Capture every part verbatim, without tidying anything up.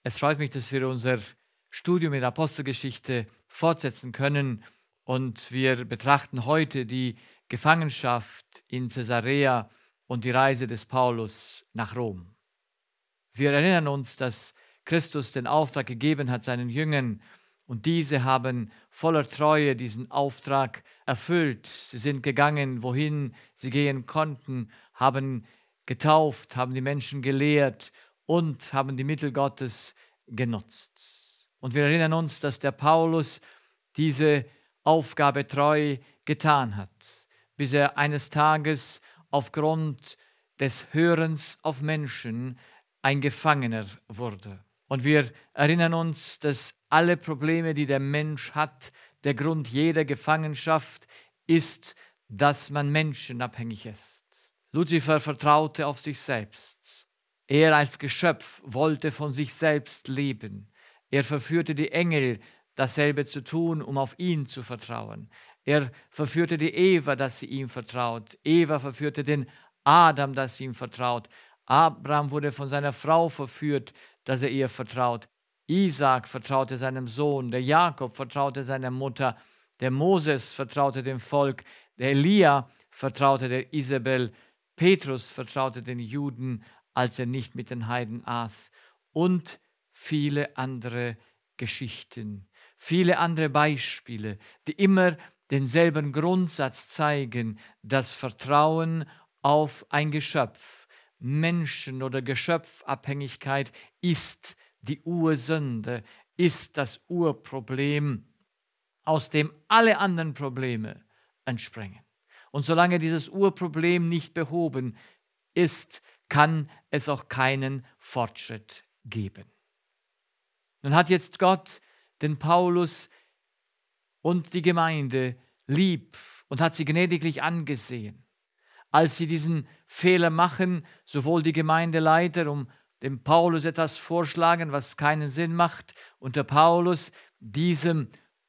Es freut mich, dass wir unser Studium in der Apostelgeschichte fortsetzen können und wir betrachten heute die Gefangenschaft in Caesarea und die Reise des Paulus nach Rom. Wir erinnern uns, dass Christus den Auftrag gegeben hat seinen Jüngern und diese haben voller Treue diesen Auftrag erfüllt. Sie sind gegangen, wohin sie gehen konnten, haben getauft, haben die Menschen gelehrt und haben die Mittel Gottes genutzt. Und wir erinnern uns, dass der Paulus diese Aufgabe treu getan hat, bis er eines Tages aufgrund des Hörens auf Menschen ein Gefangener wurde. Und wir erinnern uns, dass alle Probleme, die der Mensch hat, der Grund jeder Gefangenschaft ist, dass man menschenabhängig ist. Luzifer vertraute auf sich selbst. Er als Geschöpf wollte von sich selbst leben. Er verführte die Engel, dasselbe zu tun, um auf ihn zu vertrauen. Er verführte die Eva, dass sie ihm vertraut. Eva verführte den Adam, dass sie ihm vertraut. Abraham wurde von seiner Frau verführt, dass er ihr vertraut. Isaak vertraute seinem Sohn. Der Jakob vertraute seiner Mutter. Der Moses vertraute dem Volk. Der Elia vertraute der Isabel. Petrus vertraute den Juden, als er nicht mit den Heiden aß. Und viele andere Geschichten, viele andere Beispiele, die immer denselben Grundsatz zeigen, das Vertrauen auf ein Geschöpf. Menschen- oder Geschöpfabhängigkeit ist die Ursünde, ist das Urproblem, aus dem alle anderen Probleme entspringen. Und solange dieses Urproblem nicht behoben ist, kann es auch keinen Fortschritt geben. Nun hat jetzt Gott den Paulus und die Gemeinde lieb und hat sie gnädiglich angesehen. Als sie diesen Fehler machen, sowohl die Gemeindeleiter, um dem Paulus etwas vorschlagen, was keinen Sinn macht, und der Paulus diesem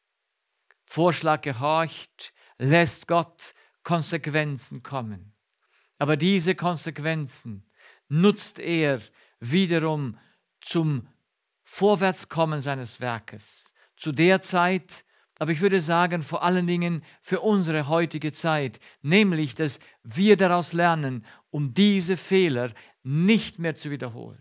Vorschlag gehorcht, lässt Gott Konsequenzen kommen. Aber diese Konsequenzen nutzt er wiederum zum Vorwärtskommen seines Werkes. Zu der Zeit, aber ich würde sagen, vor allen Dingen für unsere heutige Zeit, nämlich, dass wir daraus lernen, um diese Fehler nicht mehr zu wiederholen.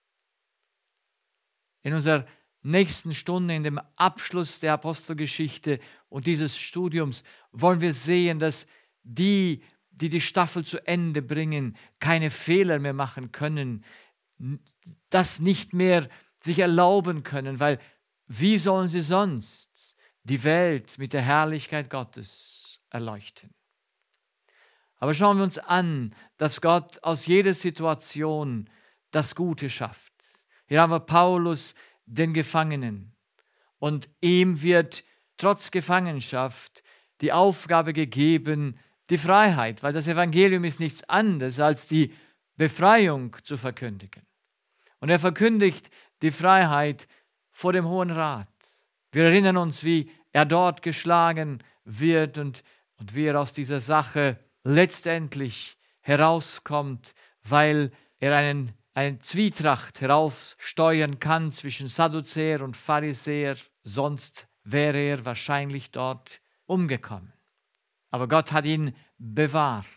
In unserer nächsten Stunde, in dem Abschluss der Apostelgeschichte und dieses Studiums, wollen wir sehen, dass die, die die Staffel zu Ende bringen, keine Fehler mehr machen können, das nicht mehr sich erlauben können, weil wie sollen sie sonst die Welt mit der Herrlichkeit Gottes erleuchten? Aber schauen wir uns an, dass Gott aus jeder Situation das Gute schafft. Hier haben wir Paulus, den Gefangenen, und ihm wird trotz Gefangenschaft die Aufgabe gegeben, die Freiheit, weil das Evangelium ist nichts anderes als die Befreiung zu verkündigen. Und er verkündigt die Freiheit vor dem Hohen Rat. Wir erinnern uns, wie er dort geschlagen wird und, und wie er aus dieser Sache letztendlich herauskommt, weil er einen, eine Zwietracht heraussteuern kann zwischen Sadduzäer und Pharisäer. Sonst wäre er wahrscheinlich dort umgekommen. Aber Gott hat ihn bewahrt.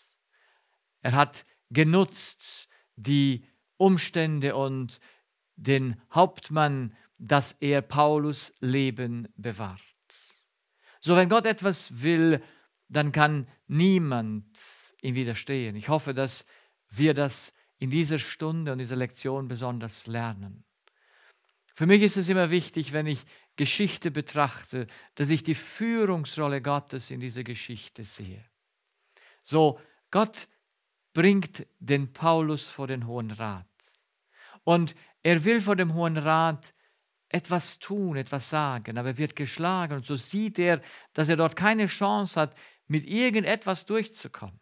Er hat genutzt die Umstände und den Hauptmann, dass er Paulus Leben bewahrt. So, wenn Gott etwas will, dann kann niemand ihm widerstehen. Ich hoffe, dass wir das in dieser Stunde und dieser Lektion besonders lernen. Für mich ist es immer wichtig, wenn ich Geschichte betrachte, dass ich die Führungsrolle Gottes in dieser Geschichte sehe. So, Gott bringt den Paulus vor den Hohen Rat. Und er will vor dem Hohen Rat etwas tun, etwas sagen, aber er wird geschlagen. Und so sieht er, dass er dort keine Chance hat, mit irgendetwas durchzukommen.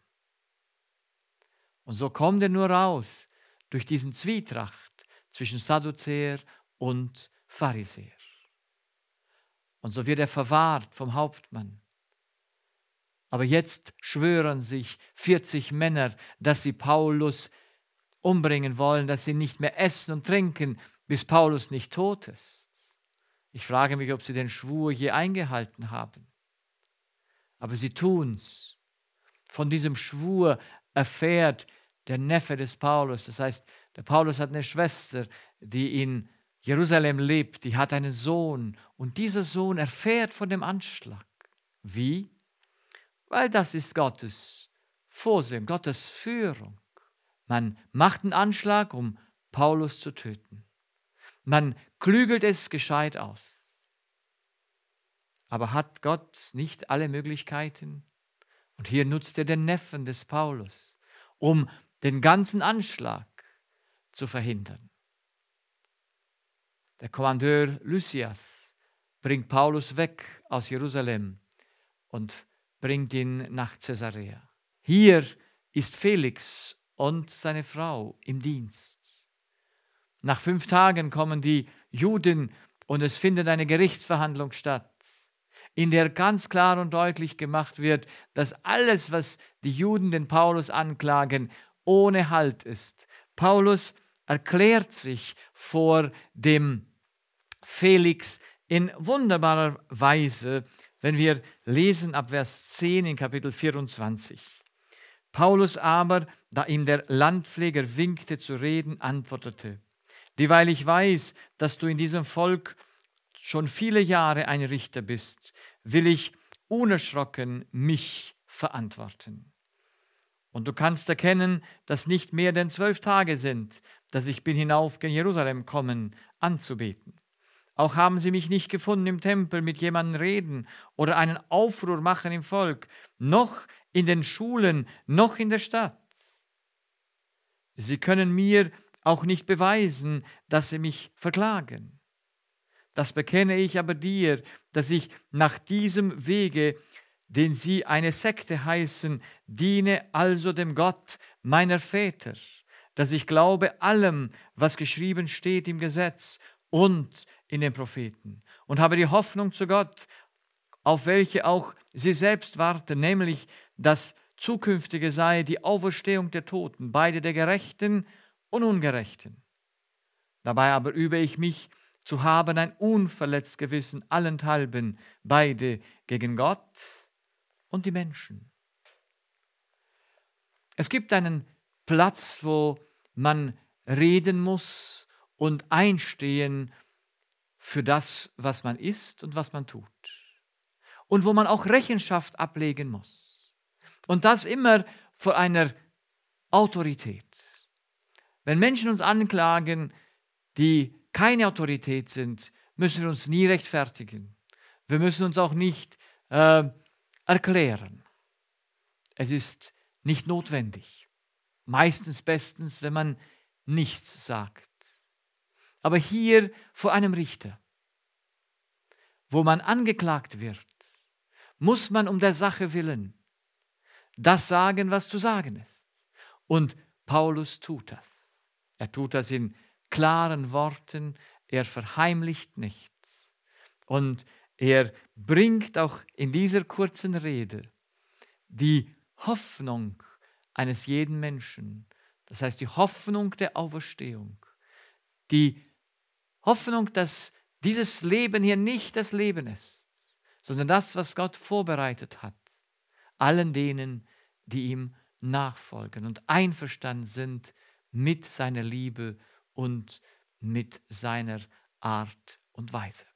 Und so kommt er nur raus durch diesen Zwietracht zwischen Sadduzäer und Pharisäer. Und so wird er verwahrt vom Hauptmann. Aber jetzt schwören sich vierzig Männer, dass sie Paulus umbringen wollen, dass sie nicht mehr essen und trinken, bis Paulus nicht tot ist. Ich frage mich, ob sie den Schwur je eingehalten haben. Aber sie tun's. Von diesem Schwur erfährt der Neffe des Paulus. Das heißt, der Paulus hat eine Schwester, die in Jerusalem lebt, die hat einen Sohn. Und dieser Sohn erfährt von dem Anschlag. Wie? Weil das ist Gottes Vorsehen, Gottes Führung. Man macht einen Anschlag, um Paulus zu töten. Man klügelt es gescheit aus. Aber hat Gott nicht alle Möglichkeiten? Und hier nutzt er den Neffen des Paulus, um den ganzen Anschlag zu verhindern. Der Kommandeur Lysias bringt Paulus weg aus Jerusalem und bringt ihn nach Caesarea. Hier ist Felix und seine Frau im Dienst. Nach fünf Tagen kommen die Juden und es findet eine Gerichtsverhandlung statt, in der ganz klar und deutlich gemacht wird, dass alles, was die Juden den Paulus anklagen, ohne Halt ist. Paulus erklärt sich vor dem Felix in wunderbarer Weise, wenn wir lesen ab Vers zehn in Kapitel vierundzwanzig. Paulus aber, da ihm der Landpfleger winkte zu reden, antwortete: Dieweil ich weiß, dass du in diesem Volk schon viele Jahre ein Richter bist, will ich unerschrocken mich verantworten. Und du kannst erkennen, dass nicht mehr denn zwölf Tage sind, dass ich bin hinauf gen Jerusalem kommen, anzubeten. Auch haben sie mich nicht gefunden im Tempel mit jemandem reden oder einen Aufruhr machen im Volk, noch in den Schulen, noch in der Stadt. Sie können mir auch nicht beweisen, dass sie mich verklagen. Das bekenne ich aber dir, dass ich nach diesem Wege, den sie eine Sekte heißen, diene also dem Gott meiner Väter, dass ich glaube allem, was geschrieben steht im Gesetz und in den Propheten, und habe die Hoffnung zu Gott, auf welche auch sie selbst warten, nämlich das Zukünftige sei die Auferstehung der Toten, beide der Gerechten und Ungerechten. Dabei aber übe ich mich zu haben ein unverletzt Gewissen allenthalben, beide gegen Gott und die Menschen. Es gibt einen Platz, wo man reden muss und einstehen für das, was man ist und was man tut. Und wo man auch Rechenschaft ablegen muss. Und das immer vor einer Autorität. Wenn Menschen uns anklagen, die keine Autorität sind, müssen wir uns nie rechtfertigen. Wir müssen uns auch nicht äh, erklären. Es ist nicht notwendig. Meistens bestens, wenn man nichts sagt. Aber hier vor einem Richter, wo man angeklagt wird, muss man um der Sache willen das sagen, was zu sagen ist. Und Paulus tut das. Er tut das in klaren Worten, er verheimlicht nichts. Und er bringt auch in dieser kurzen Rede die Hoffnung eines jeden Menschen, das heißt die Hoffnung der Auferstehung, die Hoffnung, dass dieses Leben hier nicht das Leben ist, sondern das, was Gott vorbereitet hat, allen denen, die ihm nachfolgen und einverstanden sind mit seiner Liebe und mit seiner Art und Weise.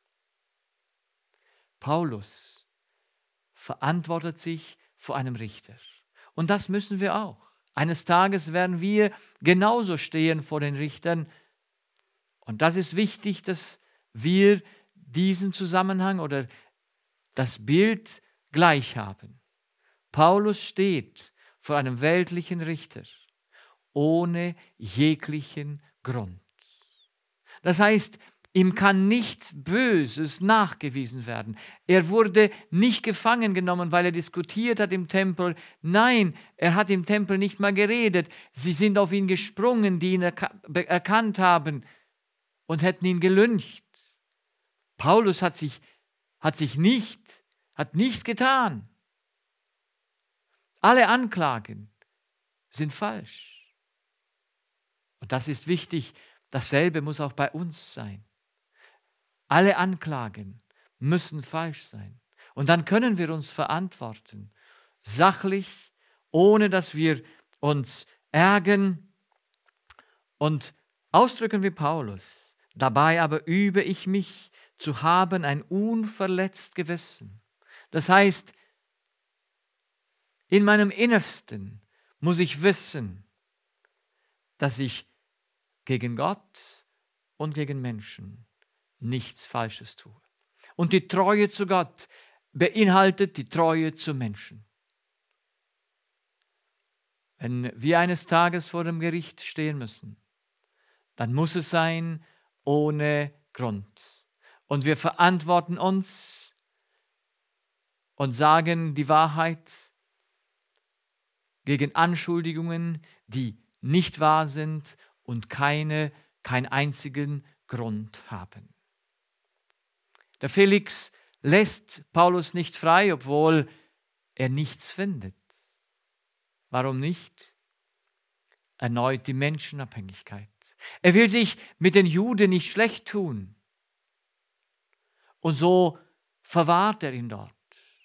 Paulus verantwortet sich vor einem Richter. Und das müssen wir auch. Eines Tages werden wir genauso stehen vor den Richtern. Und das ist wichtig, dass wir diesen Zusammenhang oder das Bild gleich haben. Paulus steht vor einem weltlichen Richter ohne jeglichen Grund. Das heißt, ihm kann nichts Böses nachgewiesen werden. Er wurde nicht gefangen genommen, weil er diskutiert hat im Tempel. Nein, er hat im Tempel nicht mal geredet. Sie sind auf ihn gesprungen, die ihn erka- erkannt haben und hätten ihn gelyncht. Paulus hat sich, hat sich nicht, hat nichts getan. Alle Anklagen sind falsch. Und das ist wichtig, Dasselbe muss auch bei uns sein. Alle Anklagen müssen falsch sein. Und dann können wir uns verantworten, sachlich, ohne dass wir uns ärgern und ausdrücken wie Paulus. Dabei aber übe ich mich zu haben ein unverletzt Gewissen. Das heißt, in meinem Innersten muss ich wissen, dass ich gegen Gott und gegen Menschen nichts Falsches tue. Und die Treue zu Gott beinhaltet die Treue zu Menschen. Wenn wir eines Tages vor dem Gericht stehen müssen, dann muss es sein ohne Grund. Und wir verantworten uns und sagen die Wahrheit gegen Anschuldigungen, die nicht wahr sind und keine, keinen einzigen Grund haben. Der Felix lässt Paulus nicht frei, obwohl er nichts findet. Warum nicht? Erneut die Menschenabhängigkeit. Er will sich mit den Juden nicht schlecht tun. Und so verwahrt er ihn dort.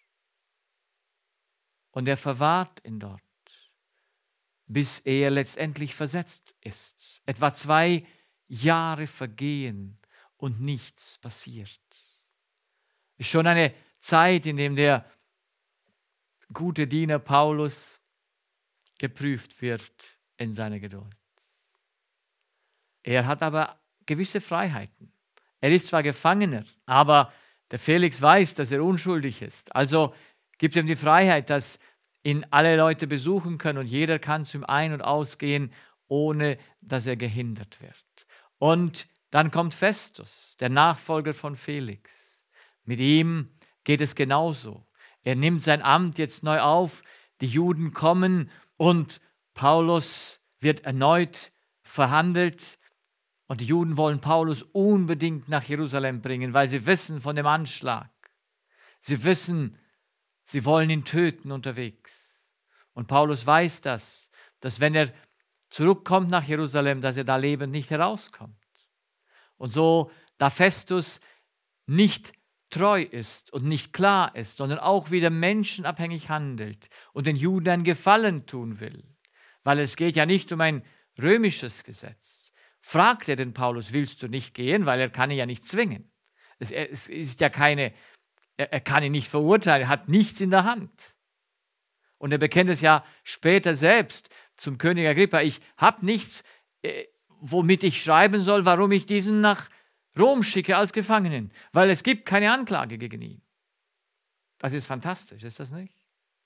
Und er verwahrt ihn dort, bis er letztendlich versetzt ist. Etwa zwei Jahre vergehen und nichts passiert. Ist schon eine Zeit, in der der gute Diener Paulus geprüft wird in seiner Geduld. Er hat aber gewisse Freiheiten. Er ist zwar Gefangener, aber der Felix weiß, dass er unschuldig ist. Also gibt ihm die Freiheit, dass ihn alle Leute besuchen können und jeder kann zu ihm ein- und ausgehen, ohne dass er gehindert wird. Und dann kommt Festus, der Nachfolger von Felix. Mit ihm geht es genauso. Er nimmt sein Amt jetzt neu auf, die Juden kommen und Paulus wird erneut verhandelt. Und die Juden wollen Paulus unbedingt nach Jerusalem bringen, weil sie wissen von dem Anschlag. Sie wissen, sie wollen ihn töten unterwegs. Und Paulus weiß das, dass wenn er zurückkommt nach Jerusalem, dass er da lebend nicht herauskommt. Und so, da Festus nicht treu ist und nicht klar ist, sondern auch wieder menschenabhängig handelt und den Juden einen Gefallen tun will, weil es geht ja nicht um ein römisches Gesetz, fragt er den Paulus, willst du nicht gehen, weil er kann ihn ja nicht zwingen. Es, es ist ja keine, er, er kann ihn nicht verurteilen, er hat nichts in der Hand. Und er bekennt es ja später selbst zum König Agrippa, ich habe nichts, äh, womit ich schreiben soll, warum ich diesen nach Rom schicke als Gefangenen, weil es gibt keine Anklage gegen ihn. Das ist fantastisch, ist das nicht?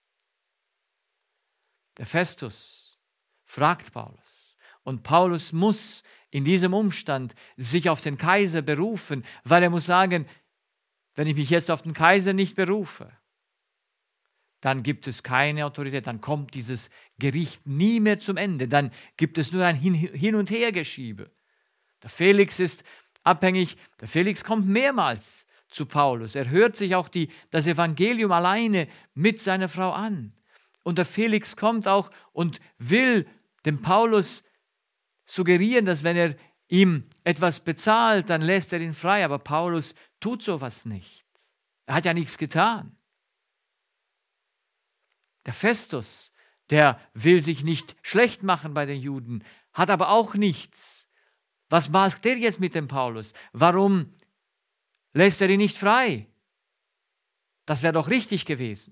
Der Festus fragt Paulus und Paulus muss in diesem Umstand sich auf den Kaiser berufen, weil er muss sagen, wenn ich mich jetzt auf den Kaiser nicht berufe, dann gibt es keine Autorität, dann kommt dieses Gericht nie mehr zum Ende, dann gibt es nur ein Hin- und Hergeschiebe. Der Felix ist abhängig, der Felix kommt mehrmals zu Paulus. Er hört sich auch die, das Evangelium alleine mit seiner Frau an. Und der Felix kommt auch und will dem Paulus suggerieren, dass wenn er ihm etwas bezahlt, dann lässt er ihn frei. Aber Paulus tut sowas nicht. Er hat ja nichts getan. Der Festus, der will sich nicht schlecht machen bei den Juden, hat aber auch nichts. Was macht der jetzt mit dem Paulus? Warum lässt er ihn nicht frei? Das wäre doch richtig gewesen.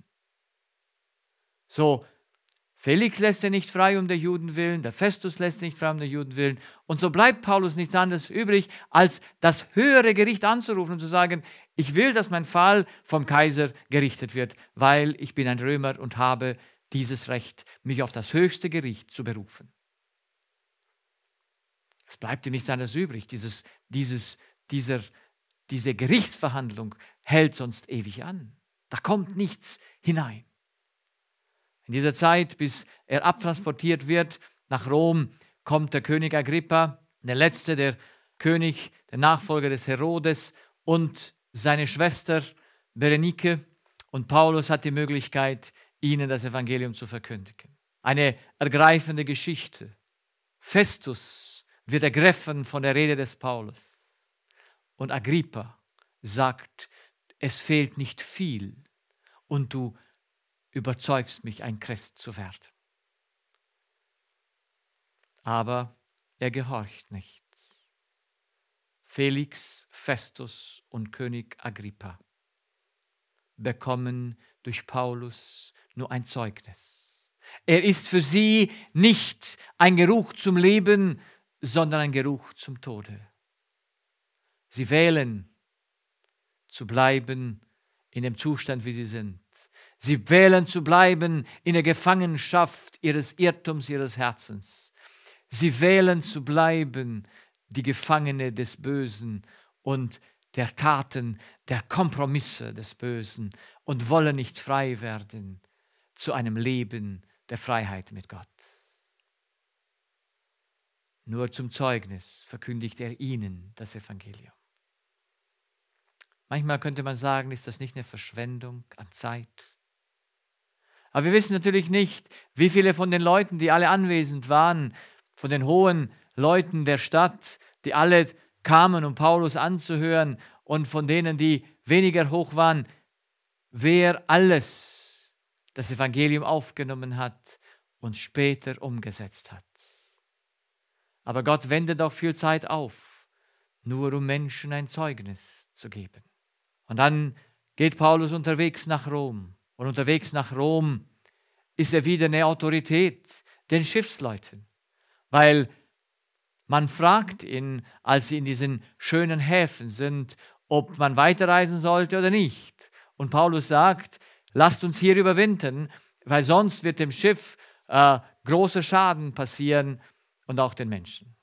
So, Felix lässt er nicht frei um der Juden willen, der Festus lässt nicht frei um der Juden willen. Und so bleibt Paulus nichts anderes übrig, als das höhere Gericht anzurufen und zu sagen, ich will, dass mein Fall vom Kaiser gerichtet wird, weil ich bin ein Römer und habe dieses Recht, mich auf das höchste Gericht zu berufen. Es bleibt ihm nichts anderes übrig. Dieses, dieses, dieser, diese Gerichtsverhandlung hält sonst ewig an. Da kommt nichts hinein. In dieser Zeit, bis er abtransportiert wird nach Rom, kommt der König Agrippa, der letzte, der König, der Nachfolger des Herodes und seine Schwester Berenike. Und Paulus hat die Möglichkeit, ihnen das Evangelium zu verkündigen. Eine ergreifende Geschichte. Festus wird ergriffen von der Rede des Paulus. Und Agrippa sagt, es fehlt nicht viel und du überzeugst mich, ein Christ zu werden. Aber er gehorcht nicht. Felix, Festus und König Agrippa bekommen durch Paulus nur ein Zeugnis. Er ist für sie nicht ein Geruch zum Leben, sondern ein Geruch zum Tode. Sie wählen zu bleiben in dem Zustand, wie sie sind. Sie wählen zu bleiben in der Gefangenschaft ihres Irrtums, ihres Herzens. Sie wählen zu bleiben die Gefangene des Bösen und der Taten, der Kompromisse des Bösen und wollen nicht frei werden zu einem Leben der Freiheit mit Gott. Nur zum Zeugnis verkündigt er ihnen das Evangelium. Manchmal könnte man sagen, ist das nicht eine Verschwendung an Zeit? Aber wir wissen natürlich nicht, wie viele von den Leuten, die alle anwesend waren, von den hohen Leuten der Stadt, die alle kamen, um Paulus anzuhören, und von denen, die weniger hoch waren, wer alles das Evangelium aufgenommen hat und später umgesetzt hat. Aber Gott wendet auch viel Zeit auf, nur um Menschen ein Zeugnis zu geben. Und dann geht Paulus unterwegs nach Rom. Und unterwegs nach Rom ist er wieder eine Autorität den Schiffsleuten. Weil man fragt ihn, als sie in diesen schönen Häfen sind, ob man weiterreisen sollte oder nicht. Und Paulus sagt, lasst uns hier überwintern, weil sonst wird dem Schiff äh, großer Schaden passieren und auch den Menschen.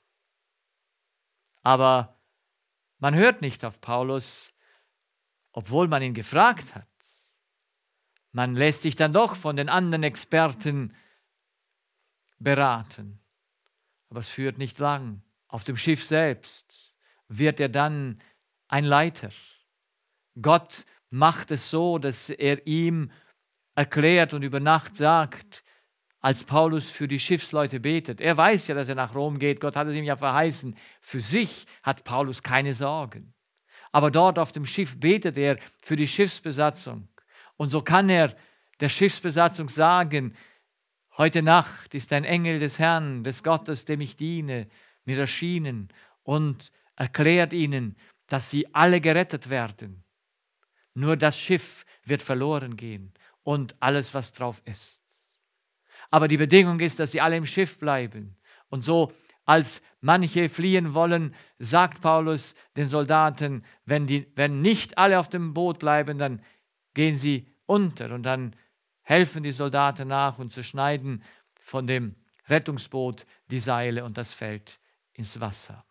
Aber man hört nicht auf Paulus, obwohl man ihn gefragt hat. Man lässt sich dann doch von den anderen Experten beraten. Aber es führt nicht lang. Auf dem Schiff selbst wird er dann ein Leiter. Gott macht es so, dass er ihm erklärt und über Nacht sagt, als Paulus für die Schiffsleute betet. Er weiß ja, dass er nach Rom geht. Gott hat es ihm ja verheißen. Für sich hat Paulus keine Sorgen. Aber dort auf dem Schiff betet er für die Schiffsbesatzung. Und so kann er der Schiffsbesatzung sagen, heute Nacht ist ein Engel des Herrn, des Gottes, dem ich diene, mir erschienen und erklärt ihnen, dass sie alle gerettet werden. Nur das Schiff wird verloren gehen und alles, was drauf ist. Aber die Bedingung ist, dass sie alle im Schiff bleiben. Und so, als manche fliehen wollen, sagt Paulus den Soldaten, wenn, die, wenn nicht alle auf dem Boot bleiben, dann gehen sie unter und dann helfen die Soldaten nach und zerschneiden von dem Rettungsboot die Seile und das fällt ins Wasser.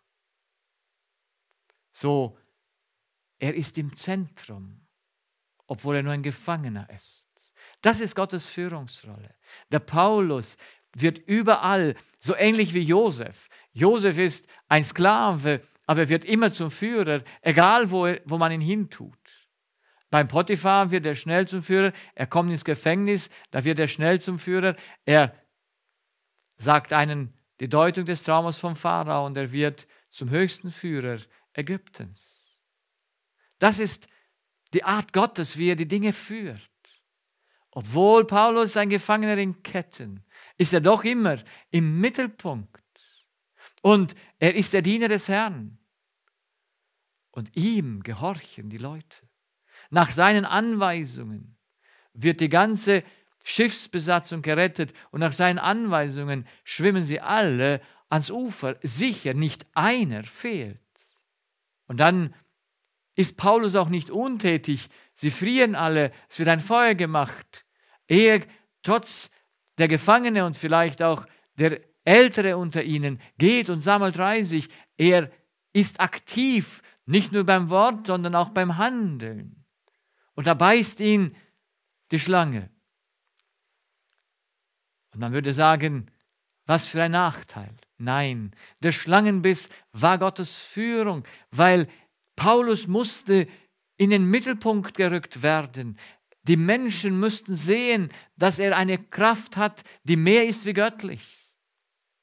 So, er ist im Zentrum, obwohl er nur ein Gefangener ist. Das ist Gottes Führungsrolle. Der Paulus wird überall, so ähnlich wie Josef. Josef ist ein Sklave, aber er wird immer zum Führer, egal wo, er, wo man ihn hintut. Beim Potiphar wird er schnell zum Führer, er kommt ins Gefängnis, da wird er schnell zum Führer, er sagt einen die Deutung des Traumes vom Pharao und er wird zum höchsten Führer Ägyptens. Das ist die Art Gottes, wie er die Dinge führt. Obwohl Paulus ein Gefangener in Ketten, ist er doch immer im Mittelpunkt. Und er ist der Diener des Herrn. Und ihm gehorchen die Leute. Nach seinen Anweisungen wird die ganze Schiffsbesatzung gerettet und nach seinen Anweisungen schwimmen sie alle ans Ufer. Sicher, nicht einer fehlt. Und dann ist Paulus auch nicht untätig. Sie frieren alle, es wird ein Feuer gemacht. Er, trotz der Gefangene und vielleicht auch der Ältere unter ihnen, geht und sammelt Reisig. Er ist aktiv, nicht nur beim Wort, sondern auch beim Handeln. Und da beißt ihn die Schlange. Und man würde sagen, was für ein Nachteil. Nein, der Schlangenbiss war Gottes Führung, weil Paulus musste in den Mittelpunkt gerückt werden. Die Menschen müssten sehen, dass er eine Kraft hat, die mehr ist wie göttlich.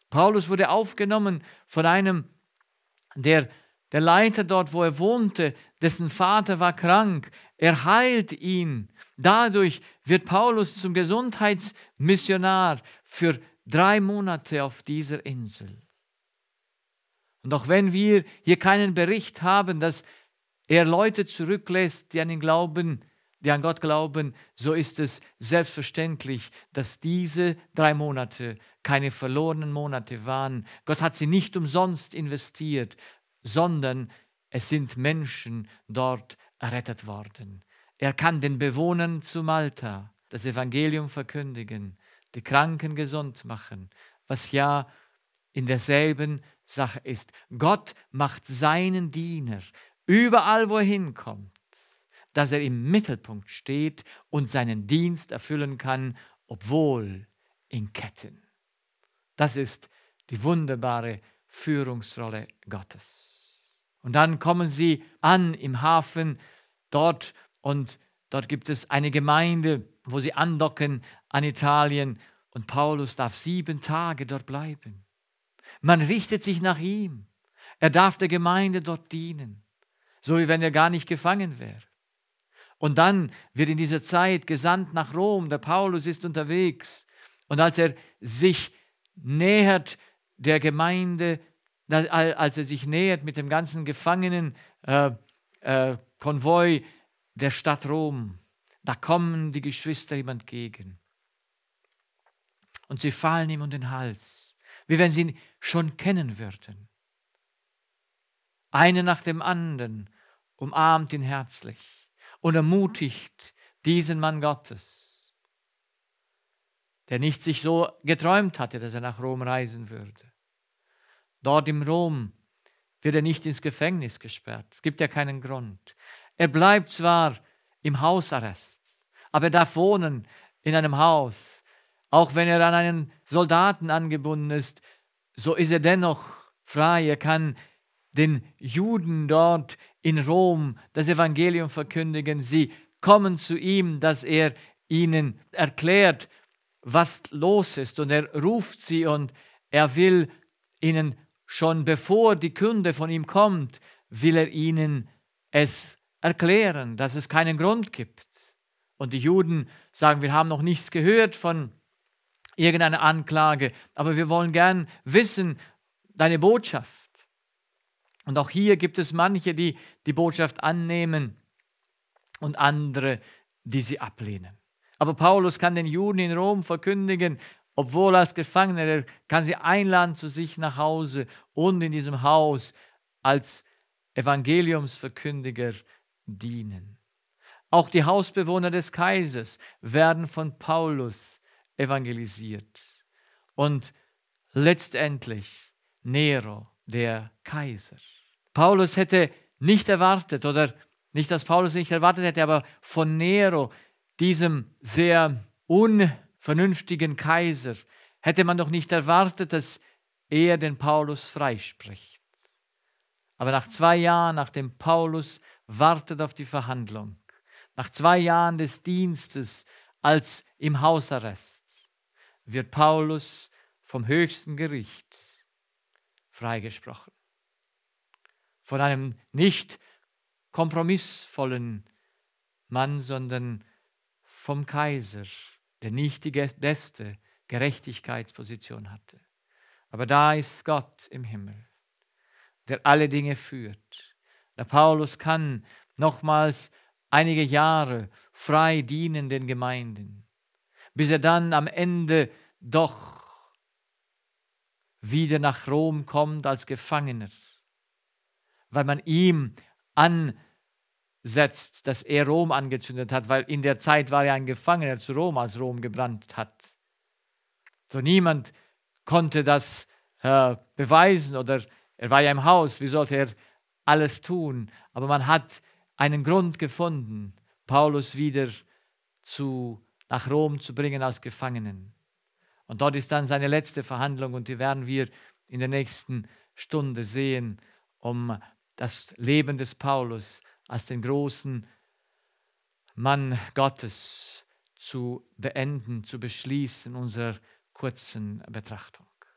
Paulus wurde aufgenommen von einem, der, der Leiter dort, wo er wohnte, dessen Vater war krank. Er heilt ihn. Dadurch wird Paulus zum Gesundheitsmissionar für drei Monate auf dieser Insel. Und auch wenn wir hier keinen Bericht haben, dass er Leute zurücklässt, die an ihn glauben, die an Gott glauben, so ist es selbstverständlich, dass diese drei Monate keine verlorenen Monate waren. Gott hat sie nicht umsonst investiert, sondern es sind Menschen dort errettet worden. Er kann den Bewohnern zu Malta das Evangelium verkündigen, die Kranken gesund machen, was ja in derselben Sache ist. Gott macht seinen Diener überall, wo er hinkommt, dass er im Mittelpunkt steht und seinen Dienst erfüllen kann, obwohl in Ketten. Das ist die wunderbare Führungsrolle Gottes. Und dann kommen sie an im Hafen dort und dort gibt es eine Gemeinde, wo sie andocken an Italien und Paulus darf sieben Tage dort bleiben. Man richtet sich nach ihm. Er darf der Gemeinde dort dienen, so wie wenn er gar nicht gefangen wäre. Und dann wird in dieser Zeit gesandt nach Rom. Der Paulus ist unterwegs. Und als er sich nähert der Gemeinde, als er sich nähert mit dem ganzen Gefangenen äh, äh, Konvoi der Stadt Rom, da kommen die Geschwister ihm entgegen. Und sie fallen ihm um den Hals, wie wenn sie ihn schon kennen würden. Einer nach dem anderen umarmt ihn herzlich und ermutigt diesen Mann Gottes, der nicht sich so geträumt hatte, dass er nach Rom reisen würde. Dort im Rom wird er nicht ins Gefängnis gesperrt. Es gibt ja keinen Grund. Er bleibt zwar im Hausarrest, aber er darf wohnen in einem Haus. Auch wenn er an einen Soldaten angebunden ist, so ist er dennoch frei. Er kann den Juden dort in Rom das Evangelium verkündigen. Sie kommen zu ihm, dass er ihnen erklärt, was los ist. Und er ruft sie und er will ihnen, schon bevor die Kunde von ihm kommt, will er ihnen es erklären, dass es keinen Grund gibt. Und die Juden sagen, wir haben noch nichts gehört von irgendeiner Anklage, aber wir wollen gern wissen, deine Botschaft. Und auch hier gibt es manche, die die Botschaft annehmen und andere, die sie ablehnen. Aber Paulus kann den Juden in Rom verkündigen, obwohl als Gefangener, er kann sie einladen zu sich nach Hause und in diesem Haus als Evangeliumsverkündiger dienen. Auch die Hausbewohner des Kaisers werden von Paulus evangelisiert. Und letztendlich Nero, der Kaiser. Paulus hätte nicht erwartet, oder nicht, dass Paulus nicht erwartet hätte, aber von Nero, diesem sehr unvernünftigen Kaiser, hätte man doch nicht erwartet, dass er den Paulus freispricht. Aber nach zwei Jahren, nachdem Paulus wartet auf die Verhandlung, nach zwei Jahren des Dienstes als im Hausarrest, wird Paulus vom höchsten Gericht freigesprochen. Von einem nicht kompromissvollen Mann, sondern vom Kaiser, der nicht die beste Gerechtigkeitsposition hatte. Aber da ist Gott im Himmel, der alle Dinge führt. Der Paulus kann nochmals einige Jahre frei dienen den Gemeinden, bis er dann am Ende doch wieder nach Rom kommt als Gefangener, weil man ihm ansetzt, dass er Rom angezündet hat, weil in der Zeit war er ein Gefangener zu Rom, als Rom gebrannt hat. So niemand konnte das äh, beweisen, oder er war ja im Haus, wie sollte er alles tun? Aber man hat einen Grund gefunden, Paulus wieder zu, nach Rom zu bringen als Gefangenen. Und dort ist dann seine letzte Verhandlung und die werden wir in der nächsten Stunde sehen, um das Leben des Paulus als den großen Mann Gottes zu beenden, zu beschließen, unserer kurzen Betrachtung.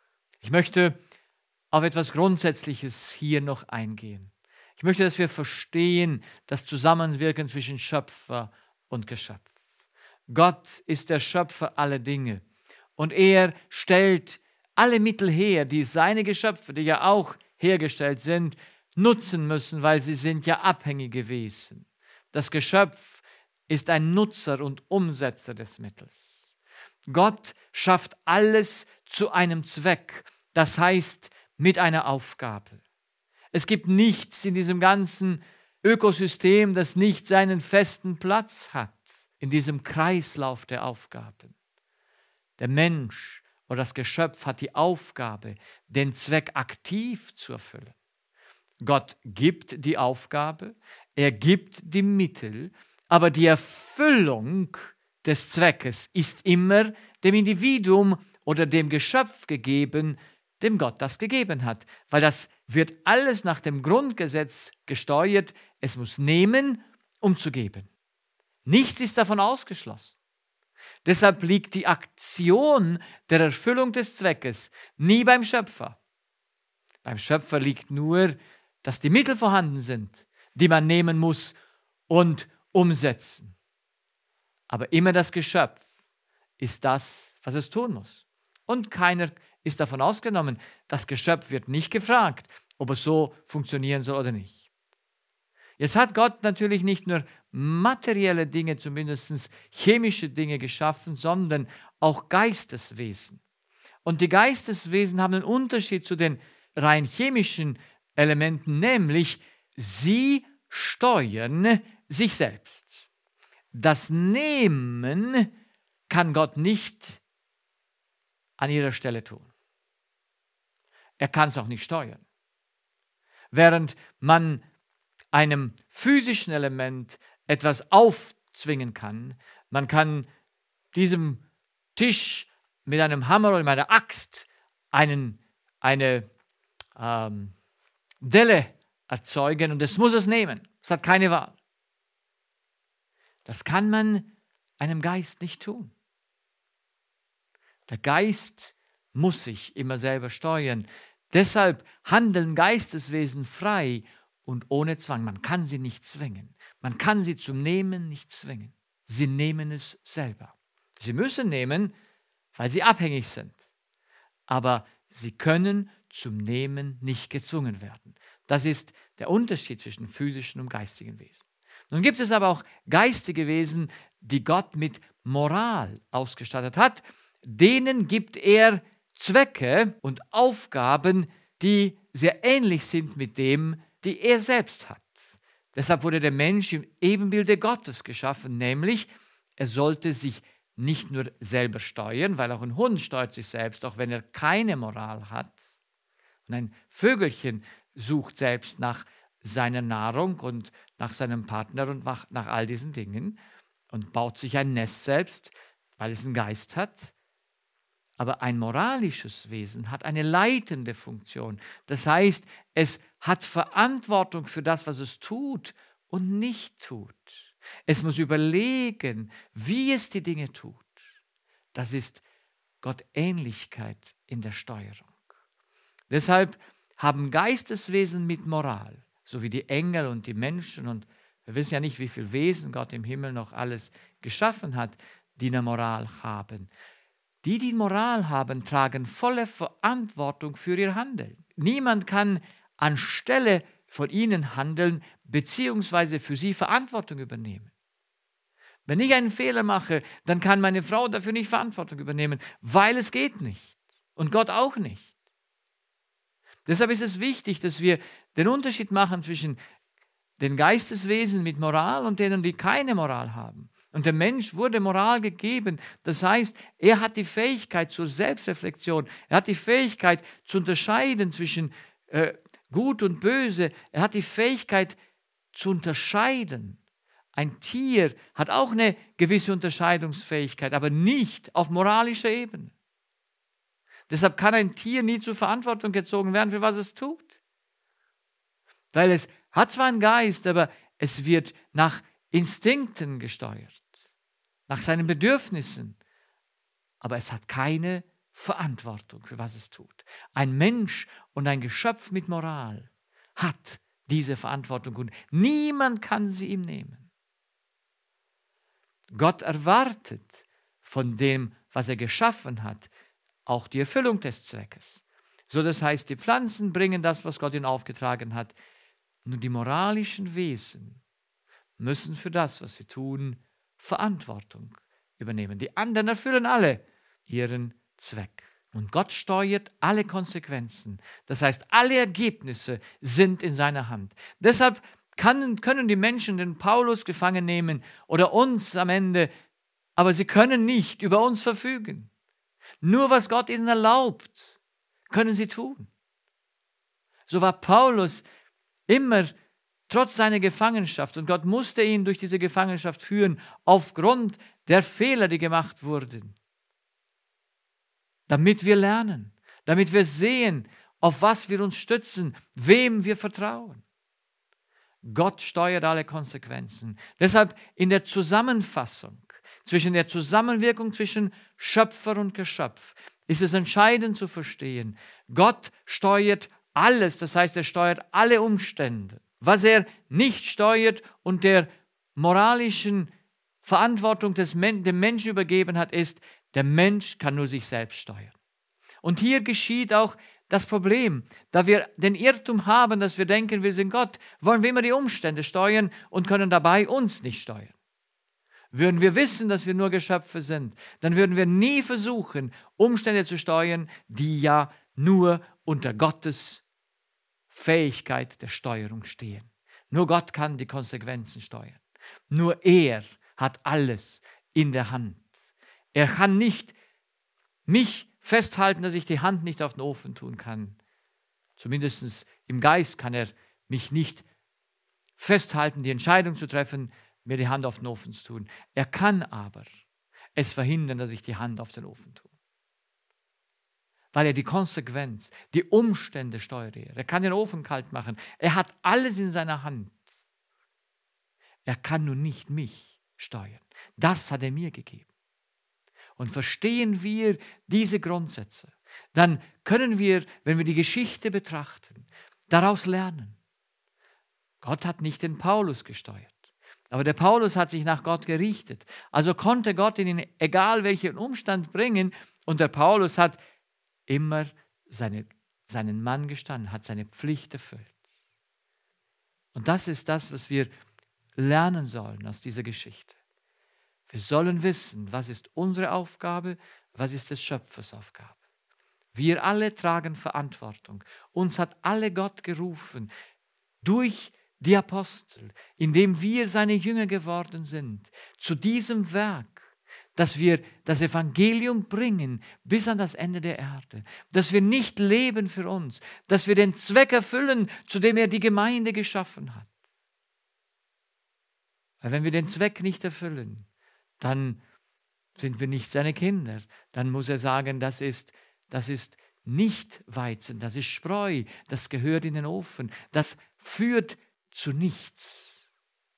Ich möchte auf etwas Grundsätzliches hier noch eingehen. Ich möchte, dass wir verstehen das Zusammenwirken zwischen Schöpfer und Geschöpf. Gott ist der Schöpfer aller Dinge und er stellt alle Mittel her, die seine Geschöpfe, die ja auch hergestellt sind, nutzen müssen, weil sie sind ja abhängige Wesen. Das Geschöpf ist ein Nutzer und Umsetzer des Mittels. Gott schafft alles zu einem Zweck, das heißt mit einer Aufgabe. Es gibt nichts in diesem ganzen Ökosystem, das nicht seinen festen Platz hat, in diesem Kreislauf der Aufgaben. Der Mensch oder das Geschöpf hat die Aufgabe, den Zweck aktiv zu erfüllen. Gott gibt die Aufgabe, er gibt die Mittel, aber die Erfüllung des Zweckes ist immer dem Individuum oder dem Geschöpf gegeben, dem Gott das gegeben hat. Weil das wird alles nach dem Grundgesetz gesteuert. Es muss nehmen, um zu geben. Nichts ist davon ausgeschlossen. Deshalb liegt die Aktion der Erfüllung des Zweckes nie beim Schöpfer. Beim Schöpfer liegt nur, dass die Mittel vorhanden sind, die man nehmen muss und umsetzen. Aber immer das Geschöpf ist das, was es tun muss. Und keiner ist davon ausgenommen. Das Geschöpf wird nicht gefragt, ob es so funktionieren soll oder nicht. Jetzt hat Gott natürlich nicht nur materielle Dinge, zumindest chemische Dinge geschaffen, sondern auch Geisteswesen. Und die Geisteswesen haben einen Unterschied zu den rein chemischen Elementen, nämlich sie steuern sich selbst. Das Nehmen kann Gott nicht an ihrer Stelle tun. Er kann es auch nicht steuern. Während man einem physischen Element etwas aufzwingen kann, man kann diesem Tisch mit einem Hammer oder mit einer Axt einen, eine ähm, Delle erzeugen und es muss es nehmen. Es hat keine Wahl. Das kann man einem Geist nicht tun. Der Geist muss sich immer selber steuern. Deshalb handeln Geisteswesen frei und ohne Zwang. Man kann sie nicht zwingen. Man kann sie zum Nehmen nicht zwingen. Sie nehmen es selber. Sie müssen nehmen, weil sie abhängig sind. Aber sie können zum Nehmen nicht gezwungen werden. Das ist der Unterschied zwischen physischen und geistigen Wesen. Nun gibt es aber auch geistige Wesen, die Gott mit Moral ausgestattet hat. Denen gibt er Zwecke und Aufgaben, die sehr ähnlich sind mit dem, die er selbst hat. Deshalb wurde der Mensch im Ebenbilde Gottes geschaffen, nämlich er sollte sich nicht nur selber steuern, weil auch ein Hund steuert sich selbst, auch wenn er keine Moral hat. Und ein Vögelchen sucht selbst nach seiner Nahrung und nach seinem Partner und nach, nach all diesen Dingen und baut sich ein Nest selbst, weil es einen Geist hat. Aber ein moralisches Wesen hat eine leitende Funktion. Das heißt, es hat Verantwortung für das, was es tut und nicht tut. Es muss überlegen, wie es die Dinge tut. Das ist Gottähnlichkeit in der Steuerung. Deshalb haben Geisteswesen mit Moral, so wie die Engel und die Menschen, und wir wissen ja nicht, wie viele Wesen Gott im Himmel noch alles geschaffen hat, die eine Moral haben. Die, die Moral haben, tragen volle Verantwortung für ihr Handeln. Niemand kann anstelle von ihnen handeln, beziehungsweise für sie Verantwortung übernehmen. Wenn ich einen Fehler mache, dann kann meine Frau dafür nicht Verantwortung übernehmen, weil es geht nicht. Und Gott auch nicht. Deshalb ist es wichtig, dass wir den Unterschied machen zwischen den Geisteswesen mit Moral und denen, die keine Moral haben. Und dem Mensch wurde Moral gegeben. Das heißt, er hat die Fähigkeit zur Selbstreflexion. Er hat die Fähigkeit zu unterscheiden zwischen äh, Gut und Böse. Er hat die Fähigkeit zu unterscheiden. Ein Tier hat auch eine gewisse Unterscheidungsfähigkeit, aber nicht auf moralischer Ebene. Deshalb kann ein Tier nie zur Verantwortung gezogen werden, für was es tut. Weil es hat zwar einen Geist, aber es wird nach Instinkten gesteuert, nach seinen Bedürfnissen, aber es hat keine Verantwortung für was es tut. Ein Mensch und ein Geschöpf mit Moral hat diese Verantwortung und niemand kann sie ihm nehmen. Gott erwartet von dem, was er geschaffen hat, auch die Erfüllung des Zweckes. So, das heißt, die Pflanzen bringen das, was Gott ihnen aufgetragen hat. Nur die moralischen Wesen müssen für das, was sie tun, Verantwortung übernehmen. Die anderen erfüllen alle ihren Zweck. Und Gott steuert alle Konsequenzen. Das heißt, alle Ergebnisse sind in seiner Hand. Deshalb kann, können die Menschen den Paulus gefangen nehmen oder uns am Ende, aber sie können nicht über uns verfügen. Nur was Gott ihnen erlaubt, können sie tun. So war Paulus immer trotz seiner Gefangenschaft, und Gott musste ihn durch diese Gefangenschaft führen, aufgrund der Fehler, die gemacht wurden. Damit wir lernen, damit wir sehen, auf was wir uns stützen, wem wir vertrauen. Gott steuert alle Konsequenzen. Deshalb in der Zusammenfassung, zwischen der Zusammenwirkung zwischen Schöpfer und Geschöpf, ist es entscheidend zu verstehen, Gott steuert alles, das heißt, er steuert alle Umstände. Was er nicht steuert und der moralischen Verantwortung des Men- dem Menschen übergeben hat, ist, der Mensch kann nur sich selbst steuern. Und hier geschieht auch das Problem, da wir den Irrtum haben, dass wir denken, wir sind Gott, wollen wir immer die Umstände steuern und können dabei uns nicht steuern. Würden wir wissen, dass wir nur Geschöpfe sind, dann würden wir nie versuchen, Umstände zu steuern, die ja nur unter Gottes Fähigkeit der Steuerung stehen. Nur Gott kann die Konsequenzen steuern. Nur er hat alles in der Hand. Er kann nicht mich festhalten, dass ich die Hand nicht auf den Ofen tun kann. Zumindest im Geist kann er mich nicht festhalten, die Entscheidung zu treffen, mir die Hand auf den Ofen zu tun. Er kann aber es verhindern, dass ich die Hand auf den Ofen tue. Weil er die Konsequenz, die Umstände steuert. Er. er kann den Ofen kalt machen. Er hat alles in seiner Hand. Er kann nur nicht mich steuern. Das hat er mir gegeben. Und verstehen wir diese Grundsätze, dann können wir, wenn wir die Geschichte betrachten, daraus lernen. Gott hat nicht den Paulus gesteuert. Aber der Paulus hat sich nach Gott gerichtet. Also konnte Gott ihn in egal welchen Umstand bringen. Und der Paulus hat immer seine, seinen Mann gestanden, hat seine Pflicht erfüllt. Und das ist das, was wir lernen sollen aus dieser Geschichte. Wir sollen wissen, was ist unsere Aufgabe, was ist des Schöpfers Aufgabe. Wir alle tragen Verantwortung. Uns hat alle Gott gerufen, durch die Apostel, indem wir seine Jünger geworden sind, zu diesem Werk, dass wir das Evangelium bringen bis an das Ende der Erde, dass wir nicht leben für uns, dass wir den Zweck erfüllen, zu dem er die Gemeinde geschaffen hat. Weil wenn wir den Zweck nicht erfüllen, dann sind wir nicht seine Kinder. Dann muss er sagen, das ist, das ist nicht Weizen, das ist Spreu, das gehört in den Ofen, das führt zu nichts.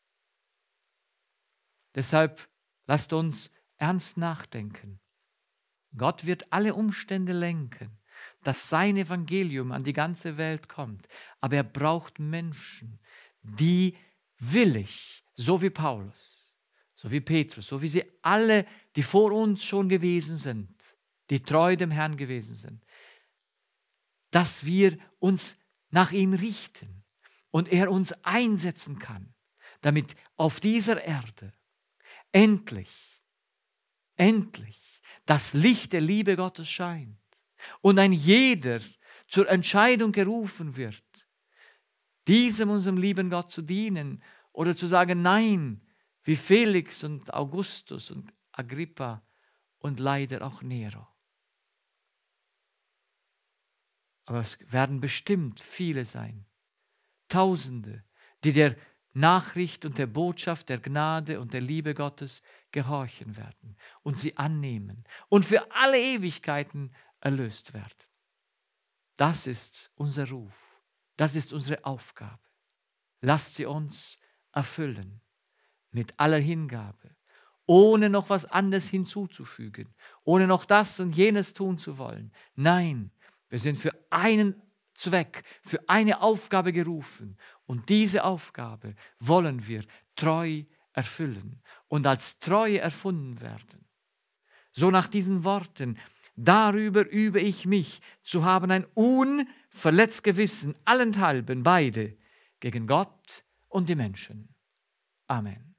Deshalb lasst uns ernst nachdenken. Gott wird alle Umstände lenken, dass sein Evangelium an die ganze Welt kommt. Aber er braucht Menschen, die willig, so wie Paulus, so wie Petrus, so wie sie alle, die vor uns schon gewesen sind, die treu dem Herrn gewesen sind, dass wir uns nach ihm richten und er uns einsetzen kann, damit auf dieser Erde endlich, endlich das Licht der Liebe Gottes scheint und ein jeder zur Entscheidung gerufen wird, diesem unserem lieben Gott zu dienen oder zu sagen, nein, wie Felix und Augustus und Agrippa und leider auch Nero. Aber es werden bestimmt viele sein, Tausende, die der Nachricht und der Botschaft der Gnade und der Liebe Gottes gehorchen werden und sie annehmen und für alle Ewigkeiten erlöst werden. Das ist unser Ruf, das ist unsere Aufgabe. Lasst sie uns erfüllen mit aller Hingabe ohne noch was anderes hinzuzufügen, ohne noch das und jenes tun zu wollen. Nein, wir sind für einen Zweck, für eine Aufgabe gerufen und diese Aufgabe wollen wir treu erfüllen und als Treue erfunden werden. So nach diesen Worten: Darüber übe ich mich, zu haben ein unverletzt Gewissen, allenthalben beide, gegen Gott und die Menschen. Amen.